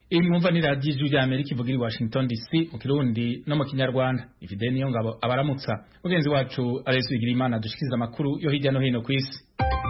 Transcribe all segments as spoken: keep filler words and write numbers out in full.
Iyi mwumva ni radiyo ijwi rya Amerika ivugira i Washington D C mu Kirundi no mu Kinyarwanda. Ifide niyo ngabo abaramutsa. Mugenzi wacu Alex Bigirimana dushikiriza amakuru yo hirya no hino ku isi.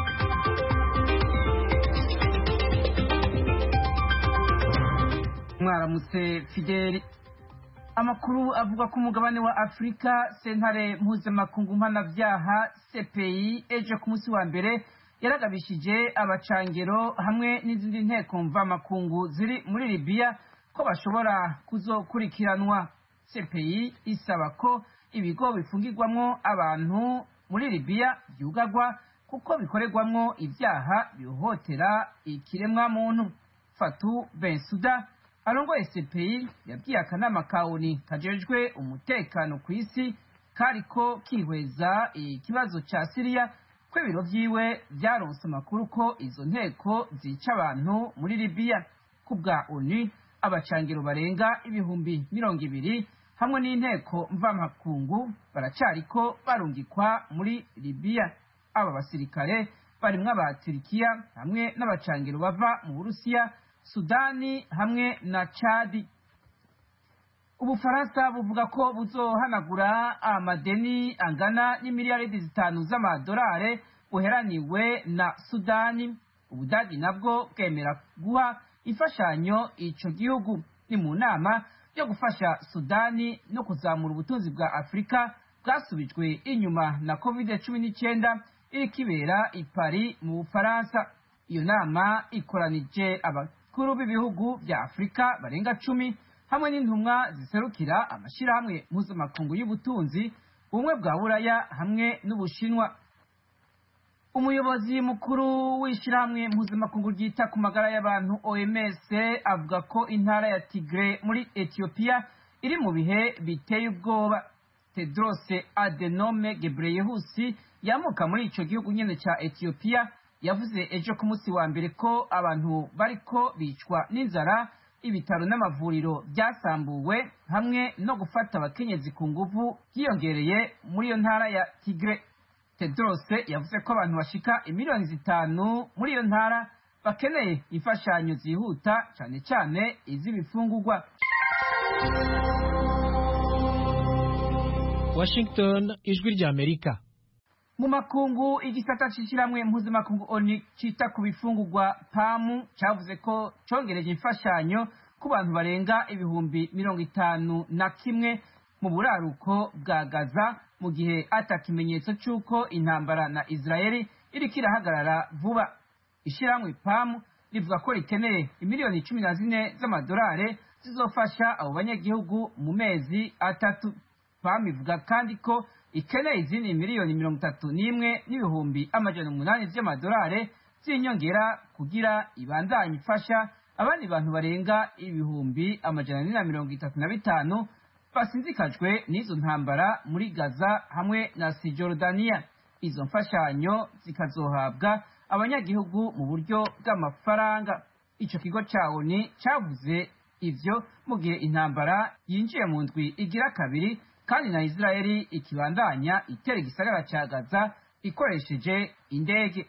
Mwaramutse Fideli. Amakuru avuga ko umugabane wa Afrika sentare mpuzamakungu mpanavyaha C P I ejo ku munsi wa mbere yaragabishije abacangero hamwe n'izindi nteko mvamakungu ziri muri Libya ko bashobora kuzokurikiranwa. C P I isaba ko ibigo bifungirwamwo abantu muri Libya byugagwa kuko bikorerwamwo ivyaha bihohotera ikiremwa muntu. Fatou Bensouda arongoye C P I yabwiye akanama ka O N U kajejwe umutekano ku isi kariko kihweza ikibazo ca Syria ko ibiro vyiwe vyaronse amakuru ko izo nteko zica abantu muri Libya. Kubwa O N U abacangiro barenga ibihumbi mirongo ibiri hamwe n'inteko mvamakungu baracariko barungikwa muri Libya. Aba basirikare barimwo aba Turkiya hamwe n'abacangiro bava mu Burusiya, Sudani hamwe na Chad. Ubufaransa buvuga ko buzohanagura amadeni angana n'imiliyaridi zitanu z'amadolari buheraniwe na Sudani. Ubudagi nabwo bwemera guha imfashanyo ico gihugu. Ni mu nama yo gufasha Sudani no kuzamura ubutunzi bwa Afrika bwasubijwe inyuma na covid cumi n'icyenda iri kibera i Paris mu Bufaransa. Iyo nama ikoranije abakuru b'ibihugu vya Afrika barenga cumi hamwe n'intumwa ziserukira amashirahamwe mpuzamakungu y'ubutunzi, ubumwe bwa Buraya hamwe n'Ubushinwa. Umuyobozi mukuru w'ishirahamwe mpuzamakungu ryita ku magara y'abantu O M S avuga ko intara ya Tigre muri Ethiopia iri mu bihe biteye ubwoba. Tedros Adhanom Ghebreyesus yamuka muri ico gihugu nyene ca Ethiopia yavuze ejo ku munsi wa mbere ko abantu bariko bicwa n'inzara, ibitaro n'amavuriro byasambuwe hamwe no gufata abakenyezi ku nguvu byiyongereye muri iyo ntara ya Tigre. Tedros yavuze ko abantu bashika imiliyoni zitanu muri iyo ntara bakeneye imfashanyo zihuta cyane cyane iz'ibifungurwa. Washington, ijwi rya Amerika. Mu makungu igisata cishiramwe mpuzamakungu O N U cita ku bifungurwa P A M cavuze ko congereje imfashanyo ku bantu barenga ibihumbi mirongo itanu na kimwe mu buraruko bwa Gaza mu gihe ata kimenyetso c'uko intambara na Israeli iriko irahagarara vuba. Ishiramwe P A M rivuga ko rikeneye imiliyoni cumi na zine z'amadolari zizofasha abo banyagihugu mu mezi atatu. P A M ivuga kandi ko ikeneye izindi miliyoni mirongo itatu n'imwe n'ibihumbi amajana umunani vy'amadolari z'inyongera kugira ibandanye ifasha abandi bantu barenga ibihumbi amajana ane na mirongo itatu na bitanu basinzikajwe n'izo ntambara muri Gaza hamwe na Cisjordania. Izo mfashanyo zikazohabwa abanyagihugu mu buryo bw'amafaranga. Ico kigo ca O N U cavuze ivyo mu gihe intambara yinjiye mu ndwi igira kabiri kandi na Israeli ikibandanya itera igisagara ca Gaza ikoresheje indege.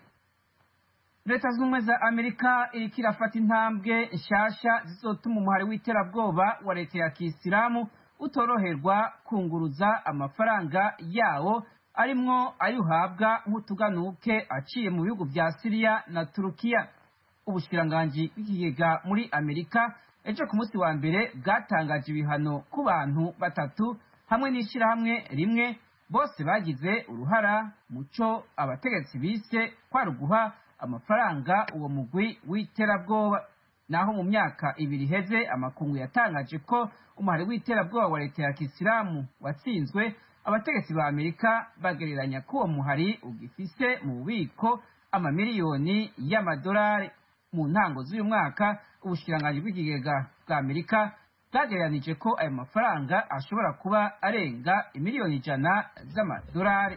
Leta z'ubumwe za Amerika iriko irafata intambwe nshasha zizotuma umuhari w'iterabwoba wa leta ya Kisilamu utoroherwa kunguruza amafaranga yawo arimwo ayuhabwa nk'utuganuke aciye mu bihugu vya Syria na Turukiya. Ubushikiranganji bw'ikigega muri Amerika ejo ku munsi wa mbere bwatangaje ibihano ku bantu batatu hamwe n'ishirahamwe rimwe bose bagize uruhara muco abategetsi bise kwari guha amafaranga uwo mugwi w'iterabwoba. Naho mu myaka ibiri heze amakungu yatangaje ko umuhari w'iterabwoba wa leta ya Kisilamu watsinzwe, abategetsi ba Amerika bagereranya ko uwo muhari ugifise mu bubiko amamiliyoni y'amadolari. Mu ntango z'uyu mwaka ubushikiranganji bw'ikigega bwa Amerika bwagereranije ko ayo mafaranga ashobora kuba arenga imiliyoni ijana z'amadolari.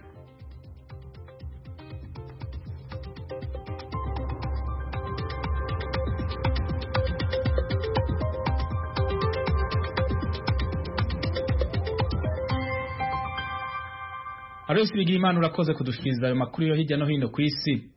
Alois Bigirimana urakoze kudushikiriza ayo makuru yo hirya no hino ku isi.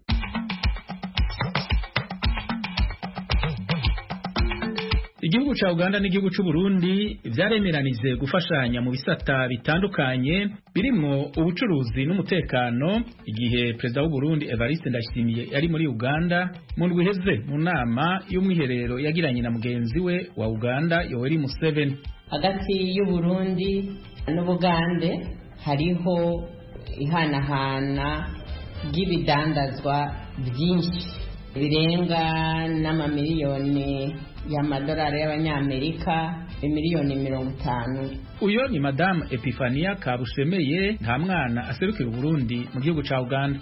igihugu ca Uganda n'igihugu c'u Burundi vyaremeranije gufashanya mu bisata bitandukanye birimwo ubucuruzi n'umutekano igihe perezida w'u Burundi Evariste Ndayishimiye yari muri Uganda mu ndwi iheze mu nama y'umwiherero yagiranye na mugenzi we wa Uganda Yoweri Museveni. Hagati y'u Burundi n'Ubugande hariho ihanahana ry'ibidandazwa byinshi birenga n'amamiliyoni y'amadolari y'abanyamerika miliyoni mirongo itanu. Uyo ni Madame Epifania Kabushemeye nta mwana aserukira Burundi mu gihugu ca Uganda.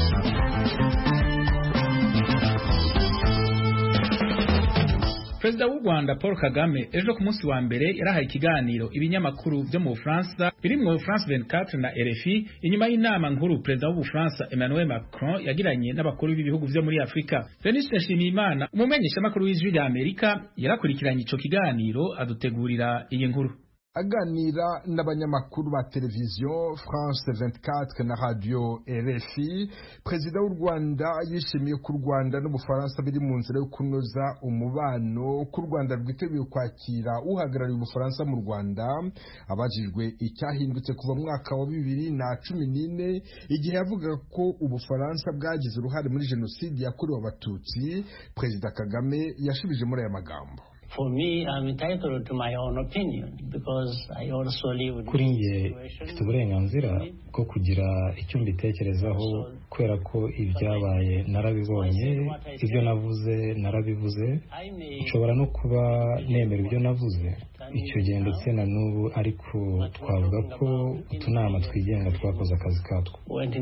Perezida w'u Rwanda Paul Kagame ejo ku munsi wa mbere yarahaye ikiganiro ibinyamakuru byo mu Bufaransa birimwo France vingt-quatre na R F I inyuma y'inama nkuru perezida w'u Bufaransa Emmanuel Macron yagiranye n'abakuru b'ibihugu byo muri Afrika. Denis Nshimiyimana umumenyesha makuru w'ijwi rya Amerika yarakurikiranye ico kiganiro adutegurira iyi nkuru. Aganira n'abanyamakuru ba televiziyo France vingt-quatre na radio R F I, Perezida w'u Rwanda yishimiye ko u Rwanda n'Ubufaransa biri mu nzira yo kunoza umubano, ko u Rwanda rwiteguye kwakira uhagarariye Ubufaransa mu Rwanda. Abajijwe icyahindutse kuva mu mwaka wa bibiri na cumi n'ine igihe yavuga ko Ubufaransa bwagize uruhare muri jenoside yakorewe Abatutsi, Perezida Kagame yashubije muri aya magambo. For me, I'm entitled to my own opinion because I also live. Kuri nge mfite uburenganzira bwo kugira icyo mbitekerezaho kubera ko ibyabaye narabibonye, ibyo navuze narabivuze, nshobora no kuba nemera ibyo navuze icyo gihe ndetse na n'ubu, ariko twavuga ko utunama twigenga twakoze akazi katwo.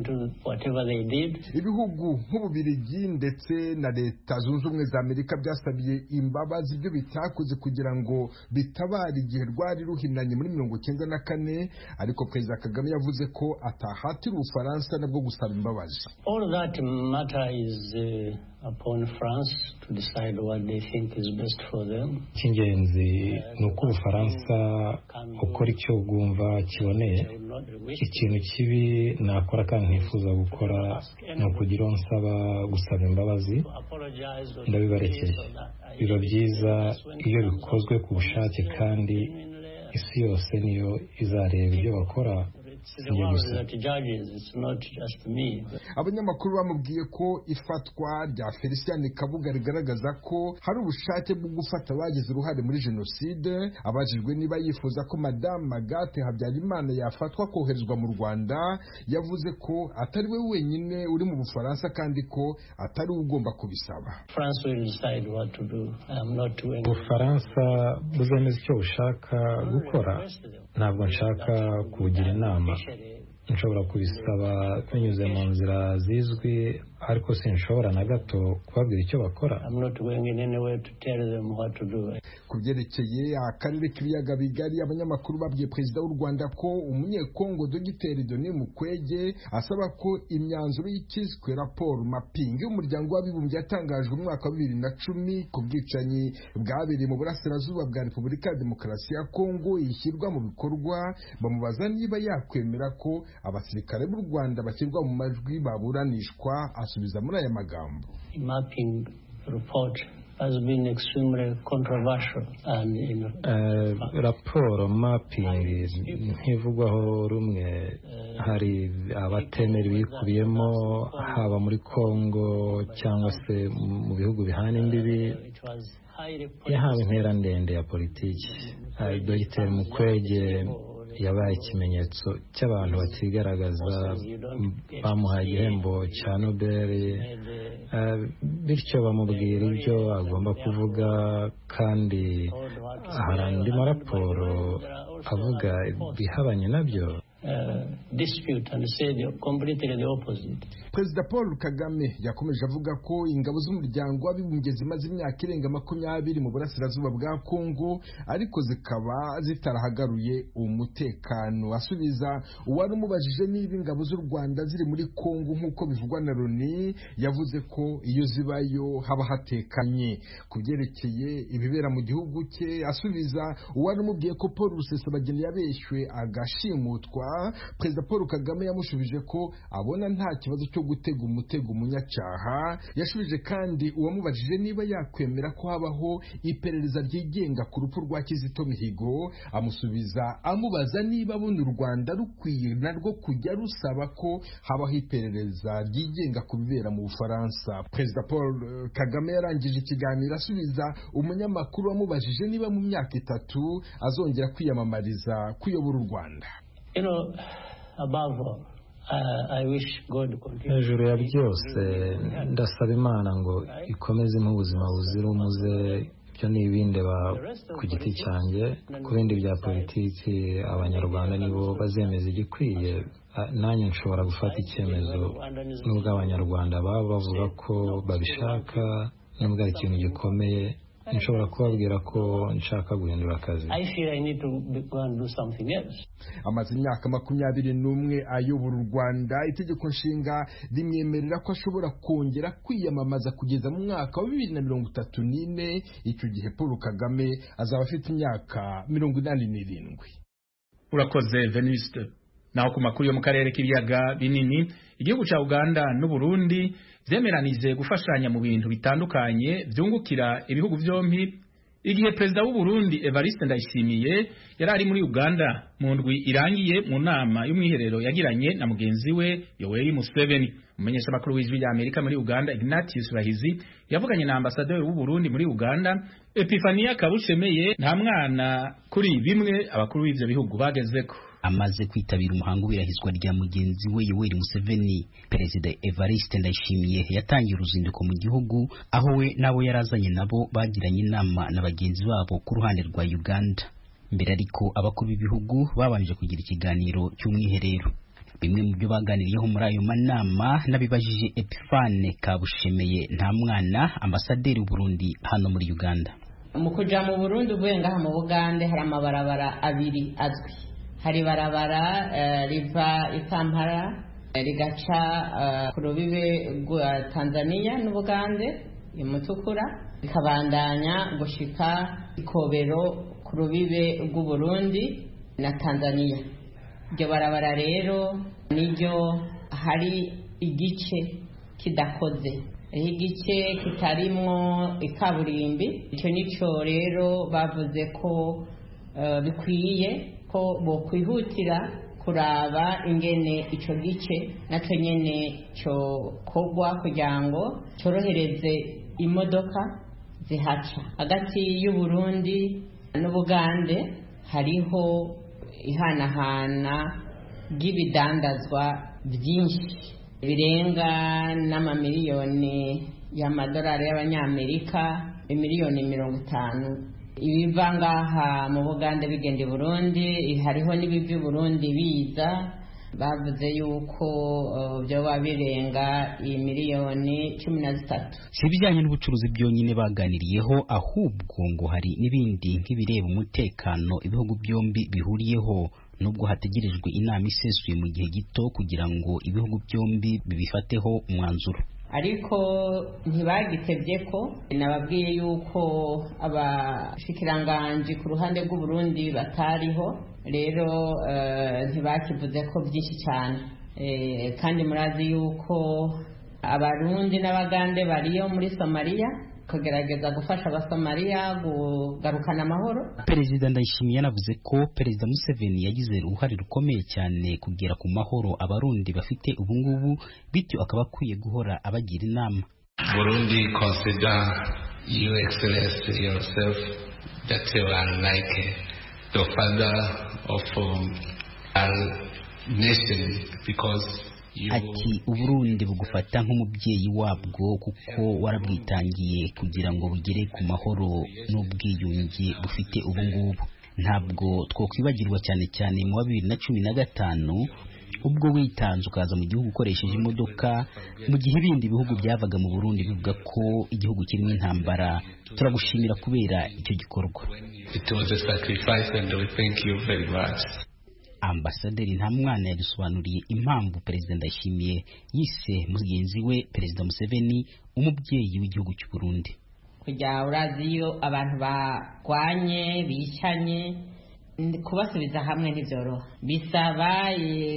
Ibihugu nk'Ububiligi ndetse na Leta Zunze Ubumwe za Amerika byasabiye imbabazi ibyo bitakoze kugira ngo bitabare igihe rwari ruhinanye muri mirongo icyenda na kane, ariko Perezida Kagame yavuze ko atahatira Ubufaransa nabwo gusaba imbabazi. All that matter is uh, upon France to decide what they think is best for them. Cy'ingenzi ni uko Ubufaransa ukora icyo bwumva kiboneye. Ikintu kibi nakora kandi ntifuza gukora ni ukugira uwo nsaba gusaba imbabazi, ndabibarekeye. Biba byiza iyo bikozwe ku bushake kandi isi yose niyo izareba ibyo bakora. Abanyamakuru bamubwiye ko ifatwa rya Felicien Kabuga rigaragaza ko hari ubushake bwo gufata abagize uruhare muri jenoside. Abajijwe niba yifuza ko Madame Agathe Habyarimana yafatwa koherezwa mu Rwanda, yavuze ko atari we wenyine uri mu Bufaransa kandi ko atari ugomba kubisaba. Ubufaransa buzemeza icyo bushaka gukora, ntabwo nshaka kugira inama. Nshobora kubisaba binyuze mu nzira zizwi, ariko sinshobora na gato kubabwira icyo bakora. Ku byerekeye akarere k'ibiyaga bigari, abanyamakuru babwiye Perezida w'u Rwanda ko umunyekongo Dogiteri Denis Mukwege asaba ko imyanzuro y'ikiswe raporo mapping y'umuryango w'abibumbye yatangajwe mu mwaka wa bibiri na cumi ku bwicanyi bwabereye mu burasirazuba bwa Repubulika ya Demokarasi ya Kongo ishyirwa mu bikorwa. Bamubaza niba yakwemera ko abasirikare b'u Rwanda bashyirwa mu majwi baburanishwa, asubiza muri aya magambo. Mapping report has been extremely controversial and you know, uh, raporo mapping ntivugwaho rumwe. Hari abatemera ibikubiyemo haba muri Kongo cyangwa se mu bihugu bihana imbibi. Yahawe intera ndende ya politiki. uh, Dogiteri Mukwege yabaye ikimenyetso cy'abantu batigaragaza, bamuhaye igihembo cya Nobel, bityo bamubwira ibyo agomba kuvuga, kandi hari andi maraporo avuga bihabanye nabyo. Uh, dispute and say the completely the opposite. Perezida Paul Kagame yakomeje avuga ko ingabo z'umuryango w'abibumbye zimaze imyaka irenga makumyabiri mu burasirazuba bwa Kongo, ariko zikaba zitarahagaruye umutekano. Asubiza uwari umubajije niba ingabo z'u Rwanda ziri muri Kongo nk'uko bivugwa na Loni, yavuze ko iyo zibayo haba hatekanye. Ku byerekeye ibibera mu gihugu cye, asubiza uwari umubwiye ko Paul Rusesabagina yabeshywe agashimutwa, Perezida Paul Kagame yamushubije ko abona nta kibazo cyo gutega umutego umunyacyaha. Yashubije kandi uwamubajije niba yakwemera ko habaho iperereza ryigenga ku rupfu rwa Kizito Mihigo, amusubiza amubaza niba abona u Rwanda rukwiye narwo kujya rusaba ko habaho iperereza ryigenga ku bibera mu Bufaransa. Perezida Paul Kagame yarangije ikiganiro asubiza umunyamakuru wamubajije niba mu myaka itatu azongera kwiyamamariza kuyobora u Rwanda. You know, above all, uh, I wish God continue. Hejuru ya byose ndasaba Imana ngo ikomeze mu buzima buzira umuze. Byo ni ibindi ku giti cyanjye, ku bindi bya politiki abanyarwanda nibo bazemeza igikwiye. Nanjye nshobora gufata icyemezo nubwo abanyarwanda baba bavuga ko babishaka, nubwo ari ikintu gikomeye nshobora kubabwira ko nshaka guhindura akazi. I feel I need to go and do something else. Amaze imyaka makumyabiri n'umwe ayobora u Rwanda. Itegeko nshinga rimwemerera ko ashobora kongera kwiyamamaza kugeza mu mwaka wa bibiri na mirongo itatu n'ine. Icyo gihe Paul Kagame azaba afite imyaka mirongo inani n'irindwi. Urakoze Venuste. Naho ku makuru yo mu karere k'ibiyaga binini, igihugu ca Uganda n'u Burundi vyemeranije gufashanya mu bintu bitandukanye vyungukira ibihugu vyompi, igihe Perezida w'u Burundi Evariste Ndayishimiye yari ari muri Uganda mu ndwi irangiye mu nama y'umwiherero yagiranye na mugenzi we Yoweri Museveni. Umumenyesha makuru w'ijwi rya Amerika muri Uganda Ignatius Bahizi yavuganye na ambasaderi w'u Burundi muri Uganda Epifania Kabushemeye nta mwana kuri bimwe abakuru b'ivyo bihugu bagezeko. Amaze kwitabira umuhango w'irahizwa rya mugenzi we Yoweri Museveni, Perezida Evariste Ndayishimiye yatangiye uruzinduko mu gihugu, aho we nabo yarazanye nabo bagiranye inama na bagenzi babo ku ruhande rwa Uganda. Mbere ariko abakuru b'ibihugu babanje kugira ikiganiro cy'umwiherero. Bimwe mu byo baganiriyeho muri ayo manama nabibajije Epifane Kabushemeye nta mwana, ambasaderi w'u Burundi hano muri Uganda. Mu kuja mu Burundi uvuye ngaha mu Bugande hari amabarabara abiri azwi. Hari barabara uh, riva i Kampala rigaca uh, ku rubibe rwa Tanzania n'Ubugande imutukura, rikabandanya gushika Ikobero ku rubibe rw'u Burundi na Tanzania. Iryo barabara rero niryo hari igice kidakoze, igice kitarimwo ikaburimbi. Icyo nico rero bavuze ko uh, bikwiye ko bo kwihutira kuraba ingene ico gice naco nyene cyo kogwa kugira ngo cyorohereze imodoka zihaca. Hagati y'u Burundi n'Ubugande hariho ihanahana ry'ibidandazwa byinshi birenga n'amamiliyoni y'amadolari y'abanyamerika, imiliyoni mirongo itanu. Ibiva ngaha mu Bugande bigenda i Burundi, hariho n'ibiva i Burundi biza. Bavuze yuko uh, byoba birenga imiliyoni cumi na zitatu. Si bijyanye n'ubucuruzi byonyine baganiriyeho, ahubwo ngo hari n'ibindi nk'ibireba umutekano ibihugu byombi bihuriyeho, nubwo hategerejwe inama isesuye mu gihe gito kugira ngo ibihugu byombi bibifateho umwanzuro. Ariko ntibagitevye ko nababwiye yuko abashikiranganje ku ruhande rw'u Burundi batariho, rero uh, ntibakivuze ko byinshi cyane. E, kandi murazi yuko abarundi n'abagande bariyo muri Somalia kugerageza gufasha abasomalia kugarukana amahoro. Perezida Ndayishimiye yanavuze ko Perezida Museveni yagize uruhare rukomeye cyane kugera ku mahoro abarundi bafite ubungubu, bityo akaba akwiye guhora abagira inama. Burundi consider you Excellency yourself that you are like the father of um, our nation because ati Uburundi bugufata nk'umubyeyi wabwo kuko warabwitangiye kugira ngo bugere ku mahoro n'ubwiyunge bufite ubungubu. Ntabwo twokwibagirwa cyane cyane mu wa bibiri na cumi na gatanu ubwo witanze ukaza mu gihugu ukoresheje imodoka, mu gihe ibindi bihugu byavaga mu Burundi bivuga ko igihugu kirimo intambara. Turagushimira kubera icyo gikorwa. It was a sacrifice and we thank you very much. Ambasaderi Ntamwana yadusobanuriye impamvu Perezida Ndayishimiye yise mugenzi we Perezida Museveni umubyeyi w'igihugu cy'u Burundi. Kujya uraziyo abantu bagwanye bishanye kubasubiza hamwe ntibyoroha, bisaba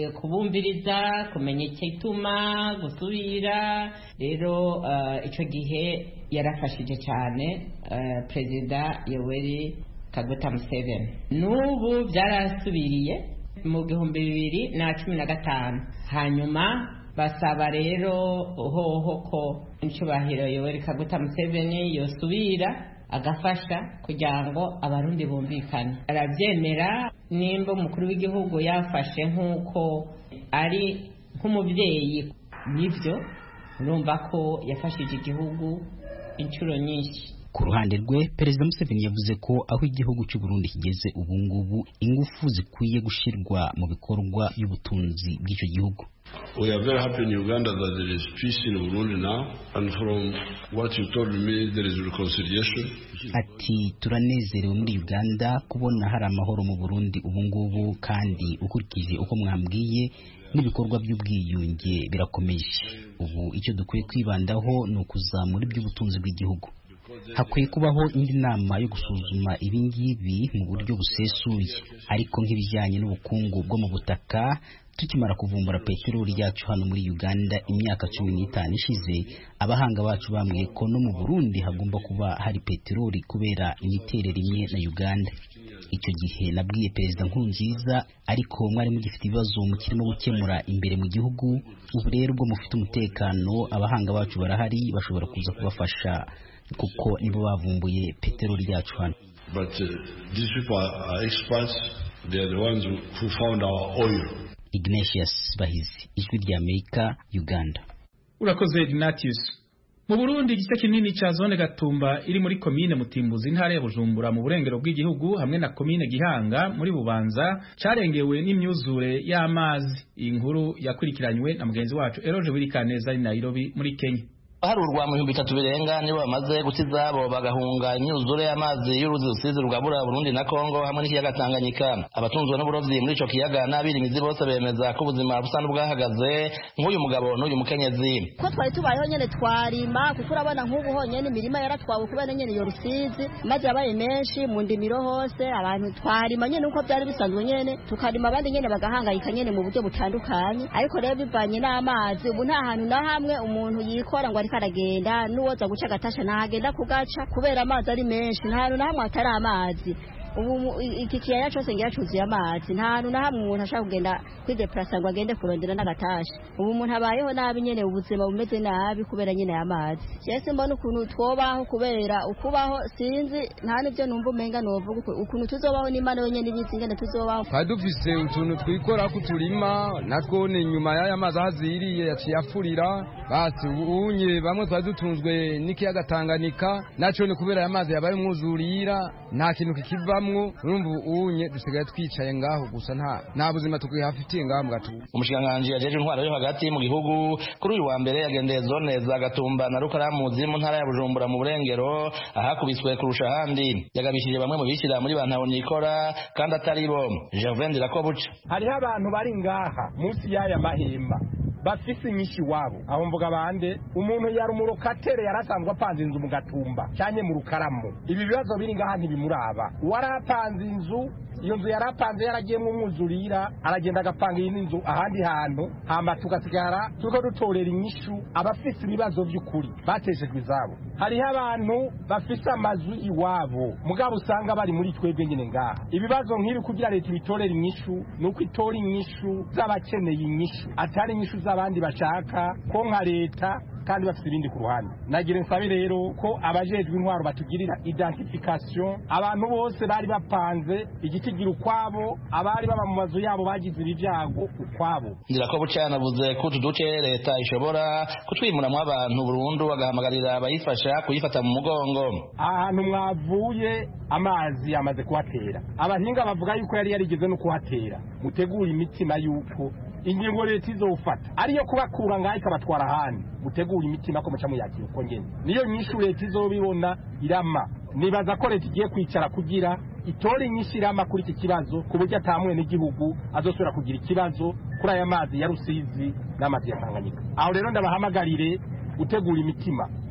kubumviriza, kumenya igituma gusubira. Rero icyo gihe yarafashije cyane perezida Yoweri Kaguta Museveni. N'ubu byarasubiriye mu gihumbi bibiri na cumi na gatanu, hanyuma basaba rero hoho ko incubahiro Yoweri Kaguta Museveni yosubira agafasha kugira ngo abarundi bumvikane. Arabyemera, nimba umukuru w'igihugu yafashe nk'uko ari nk'umubyeyi, nibyo urumva ko yafashije igihugu inshuro nyinshi. Ku ruhande rwe Perezida Museveni yavuze ko aho igihugu cy'u Burundi kigeze ubu ngubu ingufu zikwiye gushirwa mu bikorwa by'ubutunzi bw'icyo gihugu. We are very happy in Uganda that there is peace in Burundi now, and from what you told me there is reconciliation. Ati turanezerewe muri Uganda kubona hari amahoro mu Burundi ubu ngubu, kandi ukurikije uko mwambwiye n'ibikorwa by'ubwiyunge birakomeje. Ubu icyo dukwiye kwibandaho ni ukuzamura iby'ubutunzi bw'igihugu. Hakwiye kubaho indi nama yo gusuzuma ibingibi mu buryo busesuye, ariko nk'ibijyanye n'ubukungu bwo mu butaka. Tukimara kuvumbura peteroli yacu hano muri Uganda imyaka cumi n'itanu ishize, abahanga bacu bambwiye ko no mu Burundi hagomba kuba hari peteroli kubera imiterere imwe na Uganda. Icyo gihe nabwiye Perezida Nkurunziza, ariko mwari mugifite ibibazo mukirimo gukemura imbere mu gihugu. Ubu rero ubwo mufite umutekano, abahanga bacu barahari, bashobora kuza kubafasha kuko nibo bavumbuye peteroli yacu hano. But uh, these people are experts. They are the ones who, who found our oil. Ignatius Bahizi, Ijwi ry'Amerika, Uganda. Urakoze Ignatius. Mu Burundi igice kinini cha zone Gatumba iri muri komine Mutimbuzi intara ya Bujumbura mu burengero bw'igihugu hamwe na komine Gihanga muri Bubanza carengewe n'imyuzure y'amazi. Iyi nkuru yakurikiranywe na mugenzi wacu Eroje Wirikaneza ari Nairobi muri Kenya. Harurwa mu bihumbi bitatu birenga nibo bamaze gukizabo bagahunga imyuzure y'amazi y'uruzi rusizi rugabura Burundi na Kongo hamwe n'ikiyaga Tanganyika. Abatunzwe n'uburovyi muri ico kiyaga n'abirimizi bose bemeza ko ubuzima busanzwe bwahagaze nk'uyu mugabo n'uyu mukenyezi. Ko twari tubayeho nyene twarima kuko urabona nk'ubu honyene imirima yaratwawe kubera nyene iyo rusizi maze yabaye menshi mu ndimiro hose, abantu twarima nyene uko byari bisanzwe nyene tukarima, abandi nyene bagahangayika nyene mu buryo butandukanye. Ariko rero bivanye n'amazi ubu nta hantu na hamwe umuntu yikora ngo karagenda nuwoza guca gatasha nagenda kugaca kubera amazi ari menshi, nta hantu na hamwe atari amazi. Ubu iki kiyaya cyose ngira cyuzuye amazi, nta hantu na hamwe umuntu ashaka kugenda kwideplasa ngo agende kurondera n'agatasha. Ubu umuntu abayeho nabi nyene, ubuzima bumeze nabi kubera nyene amazi. Cyese mbona ukuntu twobaho kubera ukubaho sinzi, nta nivyo numva umenga novuga ukuntu tuzobaho n'Imana yonyene ibizi ingene tuzobaho. Kadufise utuntu twikora kuturima natwone nyuma y'aya mazi haziriye yaciye afurira, basi unye bamwe twadutunzwe n'ikiyaga Tanganyika naco ni kubera aya mazi yabaye umwuzurira, nta kintu kikiva urumva unye dusigaye twicaye ngaho gusa nta nta buzima tukihafitiye ngaho mu Gatumba. Umushikiranganji yajeje intwaro yo hagati mu gihugu kuri uyu wa mbere yagendeye zone za Gatumba na Rukaramuzi mu ntara ya Bujumbura mu burengero ahakubiswe kurusha ahandi. Yagabishije bamwe mu bishyira muri bantaho nikora kandi atari bo. Gervain Dirakobuca: hariho abantu bari ngaha munsi y'aya mahimba bafise inyishi wabo, aho mvuga bande umuntu yari umurokatere yarasanzwe apanze inzu mu Gatumba cyanye mu Rukaramu. Ibi bibazo biri ngaha ntibimuraba. Warapanze inzu, iyo nzu yarapanze yaragiyemo umwuzurira, aragenda agapanga iyi nzu ahandi hantu, hama tugasigara turiko dutorera inyishu abafise ibibazo by'ukuri bateshejwe izabo. Hariho abantu bafise amazu iwabo mugabo usanga bari muri twebwe nyine ngaha. Ibibazo nk'ibi kugira leta bitorera inyishu nuko itora inyishu z'abakeneye inyishu atari inyishu z'abandi bashaka ko nka leta kandi bafite ibindi ku ruhande. Nagira nsabe rero ko abajejwe intwaro batugirira identification, abantu bose bari bapanze igikigira ukwabo, abari baba mu mazu yabo bagize ibyago ukwabo. Ndirakobuca yanavuze ko tuduce leta ishobora kutwimuramwo abantu burundu bagahamagarira abayifasha kuyifata mu mugongo. Ahantu mwavuye amazi yamaze kuhatera, abahinga bavuga yuko yari yarigeze no kuhatera. Mutegura imitima yuko ingingo leta izofata ariyo kubakura ngaho ikabatwara ahandi, mutegura imitima ko muca muyakira uko ngene niyo nyishu leta izobibona irama. Nibaza ko leta igiye kwicara kugira itore inyishu irama kuri iki kibazo ku buryo atamwe n'igihugu azosubira kugira ikibazo kuri aya mazi ya Rusizi n'amazi ya Tanganyika. Aho rero ndabahamagarire gutegura imitima,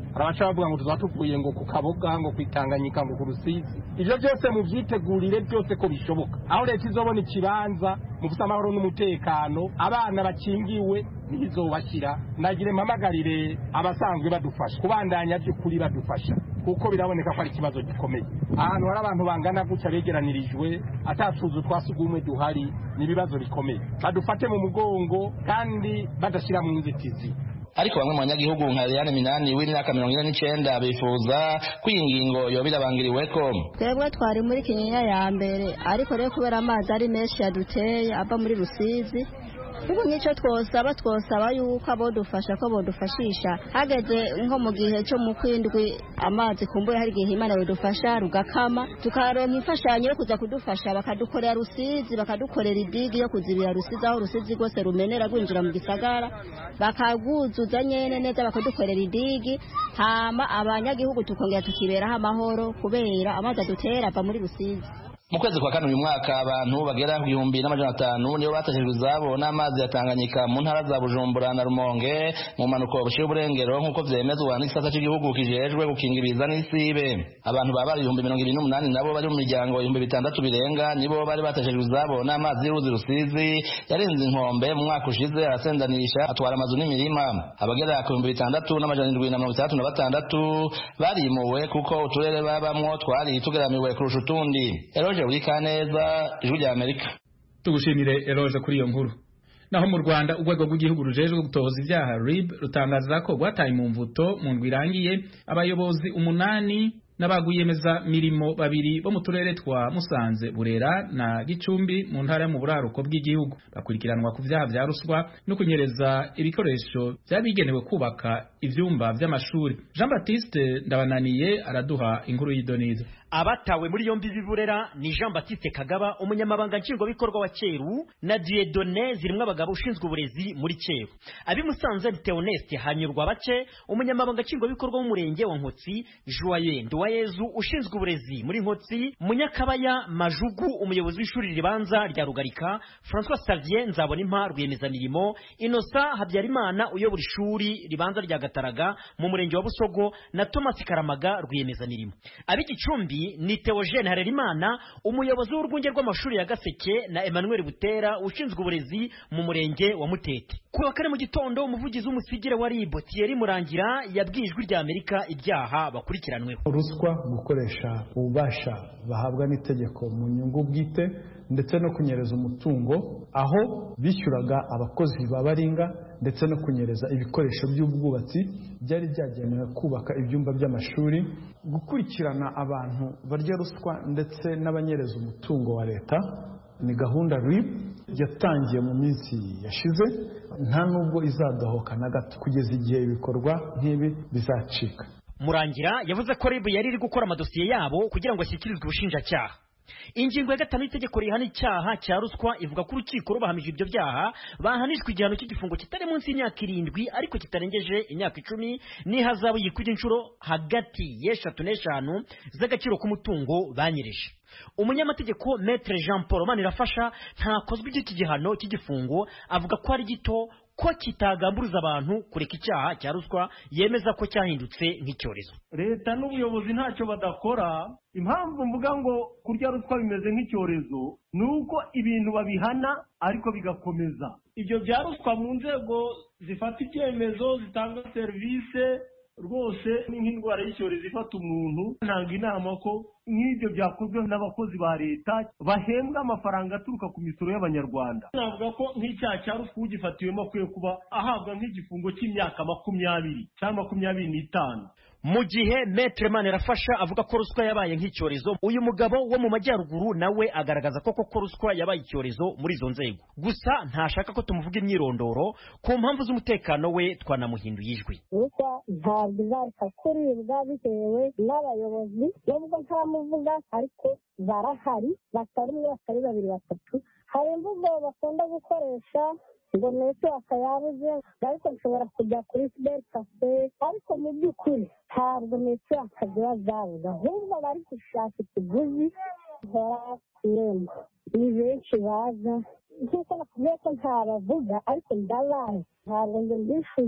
arabaca bavuga ngo tuzatuvuye ngo ku Kaboga ngo kwitanganyika ngo ku Rusizi. Ivyo byose mu vyitegurire byose ko bishoboka. Aho leta izobona ikibanza mu gusa amahoro n'umutekano abana bakingiwe nizobashira. Nagire mpamagarire abasanzwe badufasha kubandanya by'ukuri badufasha kuko biraboneka ko ari ikibazo gikomeye. Ahantu hari abantu bangana gutya begeranirijwe atatuzu twasugumwe duhari nibibazo bikomeye. Badufate mu mugongo kandi badashira mu nzitizi. Ariko bamwe mu banyagihugu nka Eliane Minani w'imyaka mirongo ine n'icenda bifuza ko iyi ngingo yoba irabangiriweko. Twebwe twari muri Kinyinya ya mbere ariko rero kubera amazi ari menshi yaduteye ava muri Rusizi ubu nico twosaba twosaba yuko abodufasha ko bodufashisha hageze nko mu gihe cyo mu kwindwi amazi kumbuye hari gihe Imana bodufasha rugakama tukaronka imfashanyo yo kuza kudufasha bakadukorera Rusizi bakadukorera idigi yo kuzibira Rusizi aho Rusizi rwose rumenera gwinjira mu gisagara bakaguzuza nyene neza bakadukorera idigi hama abanyagihugu tukongera tukiberaho amahoro kubera amazi adutera ava muri Rusizi. Mu kwezi kwa kane uyu mwaka abantu bagera ku gihumbi n'amajana atanu nibo bateshejwe izabo n'amazi ya Tanganyika mu ntara za Bujumbura na Rumonge mu manuko bushiye uburengero nk'uko vyemezwa n'isata cy'igihugu kijejwe gukinga ibiza n'isibe. Abantu baba ibihumbi mirongo ibiri n'umunani nabo bari mu miryango ibihumbi bitandatu birenga nibo bari bateshejwe izabo n'amazi y'uruzi Rusizi yarenze inkombe mu mwaka ushize arasendanisha atwara amazu n'imirima. Abagera ku bihumbi bitandatu n'amajana indwi na mirongo itandatu na batandatu barimuwe kuko uturere babamwo twari tugeramiwe kurusha utundi. Uri kaneza ijwi rya Amerika. Tugushimire Eroje kuri iyo nkuru. Naho mu Rwanda urwego rw'igihugu rujejwe gutohoza ibyaha R I B rutangaza ko rwataye mu mvuto mu ndwi irangiye abayobozi umunani n'abaguyemeza mirimo babiri bo mu turere twa Musanze, Burera na Gicumbi mu ntara yo mu buraruko bw'igihugu bakurikiranwa ku vyaha vya ruswa no kunyereza ibikoresho byabigenewe kubaka ivyumba vy'amashuri. Jean Baptiste Ndabananiye araduha inkuru y'idonizo. Abatawe muri yombi biburera ni Jean Baptiste Kagaba umunyamabanga nshingwabikorwa wa Cyeru na Dieudonné Zirimwa abagabo ushinzwe uburezi muri Cyeru. Abi Musanze Theoneste Hanyurwa Bace umunyamabanga nshingwabikorwa w'umurenge wa Nkotsi, Joyeux Nduwayezu ushinzwe uburezi muri Nkotsi, Munyakabaya Majugu umuyobozi w'ishuri ribanza rya Rugarika, François Xavier Nzabonimpa rwiyemezamirimo, Innocent Habyarimana uyobora ishuri ribanza rya Gataraga mu murenge wa Busogo na Thomas Karamaga rwiyemezamirimo. Abi Gicumbi ni Theogene Harerimana umuyobozi w'urwunge rw'amashuri ya Gaseke na Emmanuel Butera ushinzwe uburezi mu murenge wa Mutete. Ku wa kane mu gitondo umuvugizi w'umusigire wa R I B Thierry Murangira yabwijwe rya Amerika ibyaha bakurikiranweho. Ruswa, gukoresha ububasha bahabwa n'itegeko mu nyungu bwite ndetse no kunyereza umutungo aho bishyuraga abakozi babaringa ndetse no kunyereza ibikoresho by'ubwubatsi byari byagenewe kubaka ibyumba by'amashuri, gukurikirana abantu barya ruswa ndetse n'abanyereza umutungo wa leta ni gahunda R I B yatangiye mu minsi yashize nta nubwo izadahoka na gato kugeza igihe ibikorwa nk'ibi bizacika. Murangira yavuze ko R I B yari iri gukora amadosiye yabo kugira ngo ashyikirizwe ubushinjacyaha. Ingingo ya gatanu y'itegeko rihana icyaha cya ruswa ivuga ko urukiko rubahamije ibyo byaha bahanishwa igihano cy'igifungo kitari munsi y'imyaka irindwi ariko kitarengeje imyaka icumi n'ihazabu yikubye inshuro hagati y'eshatu n'eshanu z'agaciro k'umutungo banyereje. Umunyamategeko Maître Jean Paul Manirafasha ntakozwe iki gihano cy'igifungo avuga ko ari gito ko kitagamburuza abantu kureka icyaha cya ruswa, yemeza ko cyahindutse nk'icyorezo. Leta n'ubuyobozi ntacyo badakora. Impamvu mvuga ngo kurya ruswa bimeze nk'icyorezo nuko ibintu babihana ariko bigakomeza. Ibyo bya ruswa mu nzego zifata ibyemezo zitanga serivisi rwose ni nk'indwara y'icyorezo ifata umuntu. Ntanga inama ko nk'ibyo byakozwe n'abakozi ba leta bahembwa amafaranga aturuka ku misoro y'abanyarwanda. Navuga ko nk'icyaha cya ruswa ugifatiwemo akwiye kuba ahabwa nk'igifungo cy'imyaka makumyabiri cyangwa makumyabiri n'itanu. Mu gihe Maître Manirafasha avuga ko ruswa yabaye nk'icyorezo, uyu mugabo wo mu majyaruguru nawe agaragaza ko koko ruswa yabaye icyorezo muri izo nzego. Gusa ntashaka ko tumuvuga imyirondoro ku mpamvu z'umutekano we twanamuhinduye ijwi. Ruswa ntabwo izareka kuribwa bitewe n'abayobozi nubwo ntamuvuga ariko barahari batari umwe batari babiri batatu. Hari imvugo bakunda gukoresha ngo nese akayabuze ariko nshobora kujya kuri Fidel Cafe ariko mu by'ukuri ntabwo nese akagira zabuze ahubwo bari gushaka ikiguzi hora kuremba. Ni benshi baza nk'uko nakubwiye ko ntabavuga ariko ndabazi ntabwo ngo mbishuza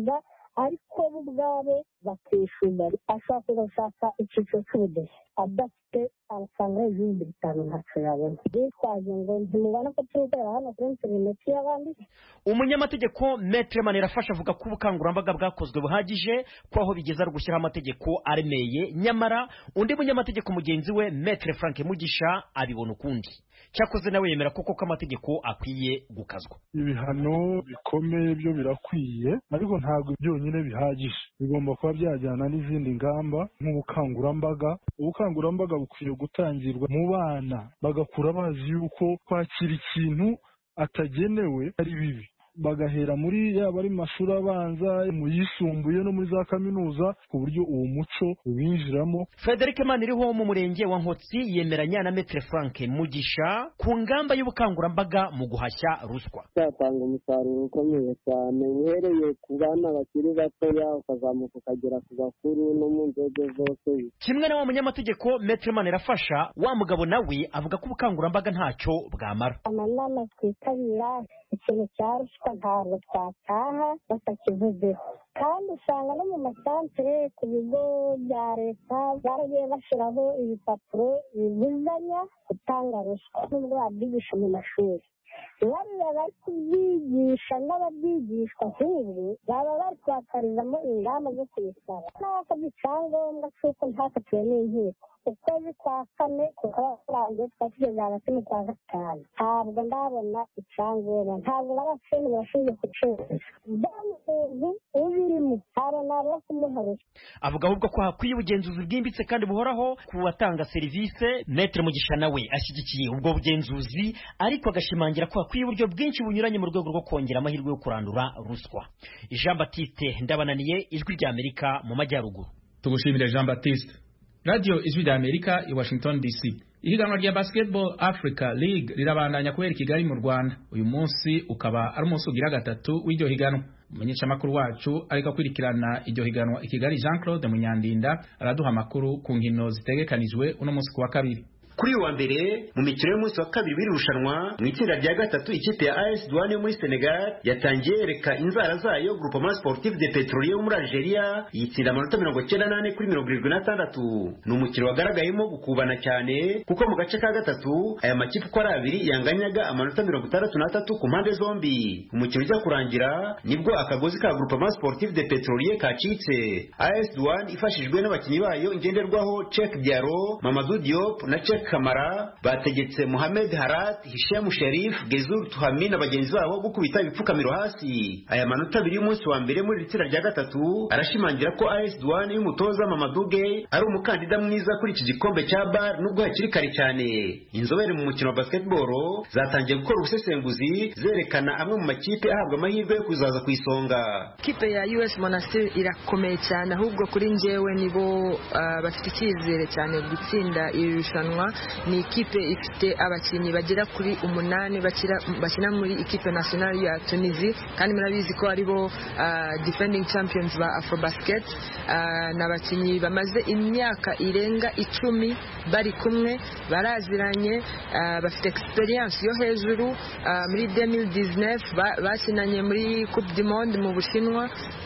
ariko bo ubwabo bakishyura ashobora kuza gushaka icyiciro cy'ubudehe adafite amafaranga y'ibihumbi bitanu ntacyo yabona bitwaje ngo ntimubona ko turi gukorera hano kuri interineti y'abandi. umunyamategeko Maître Manirafasha avuga ko ubukangurambaga bwakozwe buhagije ko aho bigeze ari gushyiraho amategeko aremeye, nyamara undi munyamategeko mugenzi we Maître Frank Mugisha abibona ukundi. Cyakoze nawe yemera koko ko amategeko akwiye gukazwa. Ibihano bikomeye byo birakwiye, ariko ntabwo byonyine bihagije, bigomba kuba byajyana n'izindi ngamba nk'ubukangurambaga. Ubukangurambaga bukwiye gutangirwa mu bana, bagakura bazi yuko kwakira ikintu atagenewe ari bibi, bagahera muri yaba ari mashuri abanza, mu yisumbuye no muri za kaminuza, ku buryo uwo muco ubinjiramo. Frederic Maniriho mu murenge wa Nkotsi yemeranya na Maître Frank Mugisha ku ngamba y'ubukangurambaga mu guhashya ruswa. Cyatanga umusaruro ukomeye cyane, uhereye ku bana bakiri batoya ukazamuka ukagera ku bakuru no mu nzego zose. Kimwe na wa munyamategeko Maître Manirafasha, wa mugabo nawe avuga ko ubukangurambaga ntacyo bwamara. Amanama twitabira ikintu cya ruswa ntabwo twataha batakivuzeho, kandi usanga no mu masantere ku bigo bya leta baragiye bashyiraho ibipapuro bibuzanya gutanga ruswa nubwo babyigisha mu mashuri. bariya bari kubyigisha n'ababyigishwa nk'ubu baba bari kwakarizamo ingamba zo kubisaba n'abasabye icyangombwa cy'uko ntakatiwe n'inkiko. ukwezi kwa kane kukaba kurangiye tukaba tugeze hagati mu kwa gatanu, ntabwo ndabona icyangombwa, ntabwo n'abafeni barashinzwe kucuruza bene umuntu ubirimo ntabwo nabura kumuharusha. Avuga ahubwo ko hakwiye ubugenzuzi bwimbitse kandi buhoraho ku batanga serivisi. Maître Mugisha nawe ashyigikiye ubwo bugenzuzi, ariko agashimangira ko hakwiye uburyo bwinshi bunyuranye mu rwego rwo kongera amahirwe yo kurandura ruswa. Jean Baptiste Ndabananiye, Ijwi rya Amerika mu Majyaruguru. Tugushimire Jean Baptiste. Radio Ijwi rya Amerika i Washington D C. Ihiganwa rya Basketball Africa League rirabandanya kubera Kigali mu Rwanda. Uyu munsi ukaba ari umunsi ugira gatatu w'iryo higanwa. Umumenyesha makuru wacu ariko kwirikirana iryo higanwa i Kigali, Jean Claude Munyandinda araduha amakuru ku nkino zitegekanijwe uno munsi kuwa kabiri. Kuri wa mbere mu mikino y'umunsi wa kabiri w'irushanwa mu itsinda rya gatatu, ikipe ya A S Douane yo muri Senegal yatangiye yereka inzara zayo Groupement Sportif de Petrolier yo muri Algeria, yitsinda amanota mirongo icyenda n'ane kuri mirongo irindwi n'atandatu. Ni umukino wagaragayemo gukubana cyane kuko mu gace ka gatatu aya makipe uko ari abiri yanganyaga amanota mirongo itandatu n'atatu ku mpande zombi. Umukino ujya kurangira nibwo akagozi ka Groupement Sportif de Petrolier kacitse. A S Douane ifashijwe n'abakinnyi bayo ngenderwaho Cheikh Diaro, Mamadou Diop na Cheikh Kamara bategetse Mohamed Harat, Hisham Sharif, Gezur Tuhami na bagenzi babo gukubita ibipfukamiro hasi. Aya manota abiri y'umunsi wa mbere muri itsinda rya gatatu arashimangira ko A S Douane y'umutoza Mamadou Gueye ari umukandida mwiza kuri iki gikombe cya bar nubwo hakiri kare cyane. Inzobere mu mukino wa basketball zatangiye gukora ubusesenguzi zerekana amwe mu makipe ahabwa amahirwe yo kuzaza ku isonga. Kipe ya U S Monastir irakomeye cyane, ahubwo kuri njyewe nibo uh, bafite icyizere cyane gutsinda iri rushanwa. Ni ikipe ifite abakinnyi bagera kuri umunani bakina muri ikipe nationale ya Tunisie, kandi murabizi ko aribo uh, defending champions ba Afrobasket. Uh, n'abakinnyi bamaze imyaka irenga icumi bari kumwe, baraziranye, uh, bafite experience yo hejuru. Uh, muri deux mille dix-neuf bakinanye muri Coupe du Monde mu Bushinwa,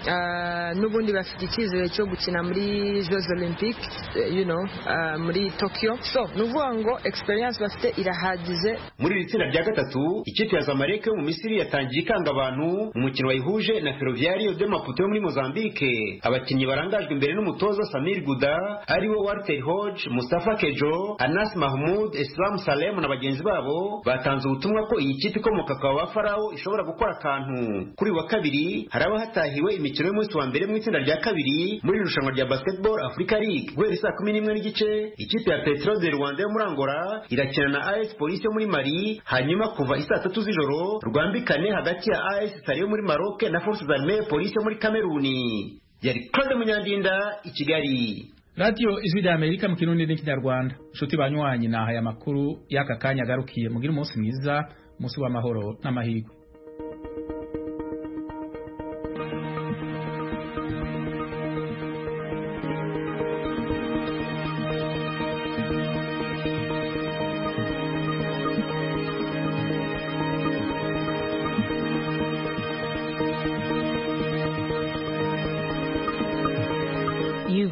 uh, n'ubundi bafite icyizere cyo gukina muri Jeux Olympiques, uh, you know, uh, muri Tokyo. So nuvuga ngo experience bafite irahagije. Muri iri tsinda rya gatatu, ikipe ya Zamalek yo mu Misiri yatangiye ikanga abantu mu mukino wayihuje na Ferroviario de Maputo yo muri Mozambique. Abakinnyi barangajwe imbere n'umutoza Samir Guda aribo Walter Hodge, Mustafa Kejo, Anas Mahmoud, Islam Salem na bagenzi babo batanze ubutumwa ko iyi kipe ikomoka kwa ba Farao ishobora gukora akantu. Kuri wa kabiri haraba hatahiwe imikino y'umunsi wa mbere mu itsinda rya kabiri muri irushanwa rya Basketball Africa League. Guhera saa kumi n'imwe n'igice ikipe ya Petro de Rwanda yo muri Angola irakina na A S Police yo muri Mali, hanyuma kuva isaa tatu z'ijoro rwambikane hagati ya A S Sali yo muri Maroc na Forces Armées Police yo muri Kameruni. Yari Claude Munyandinda i Kigali. Radio Ijwi rya Amerika mu Kirundi n'Ikinyarwanda. Nshuti banywanyi, naha ya makuru y'aka kanya agarukiye. Mugira umunsi mwiza, umunsi w'amahoro n'amahirwe.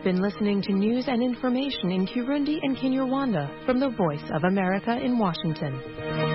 You've been listening to news and information in Kirundi and Kinyarwanda from the Voice of America in Washington.